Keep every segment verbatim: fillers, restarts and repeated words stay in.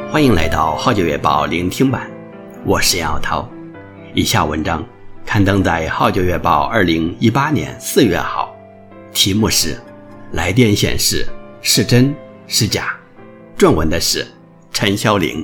欢迎来到号角月报聆听版，我是杨晓涛。以下文章刊登在号角月报二零一八年四月号，题目是来电显示是真是假，撰文的是陈霄玲。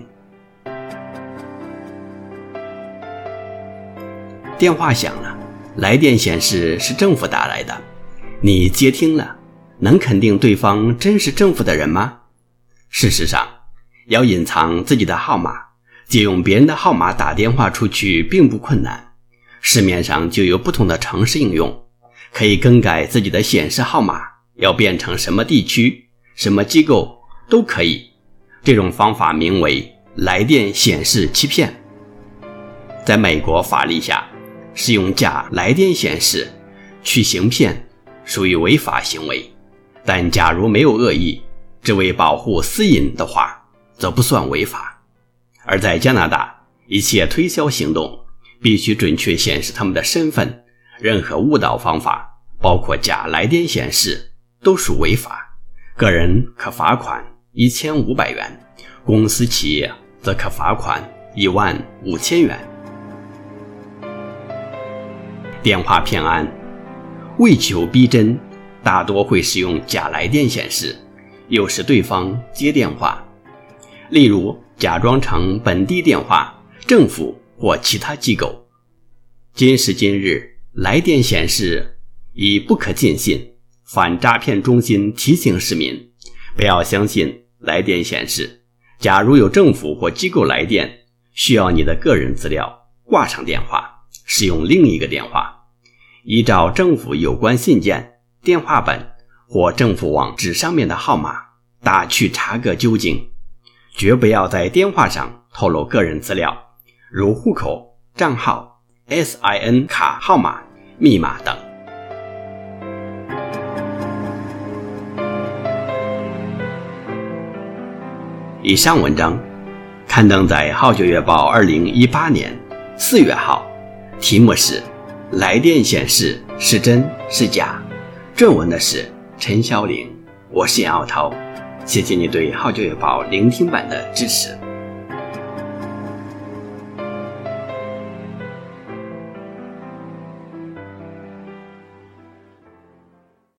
电话响了，来电显示是政府打来的，你接听了，能肯定对方真是政府的人吗？事实上，要隐藏自己的号码，借用别人的号码打电话出去并不困难。市面上就有不同的程式应用，可以更改自己的显示号码，要变成什么地区、什么机构都可以。这种方法名为来电显示欺骗。在美国法律下，使用假来电显示去行骗属于违法行为，但假如没有恶意，只为保护私隐的话，则不算违法。而在加拿大，一切推销行动必须准确显示他们的身份，任何误导方法，包括假来电显示，都属违法。个人可罚款一千五百元，公司企业则可罚款一万五千元。电话骗案为求逼真，大多会使用假来电显示，诱使对方接电话。例如假装成本地电话、政府或其他机构。今时今日，来电显示已不可尽信，反诈骗中心提醒市民不要相信来电显示。假如有政府或机构来电，需要你的个人资料，挂上电话，使用另一个电话，依照政府有关信件、电话本或政府网址上面的号码打去查个究竟。绝不要在电话上透露个人资料，如户口、账号、S I N 卡号码、密码等。以上文章刊登在号角月报二零一八年四月号，题目是来电显示是真是假，撰文的是陈霄玲。我是杨晓涛，谢谢你对号角月报聆听版的支持。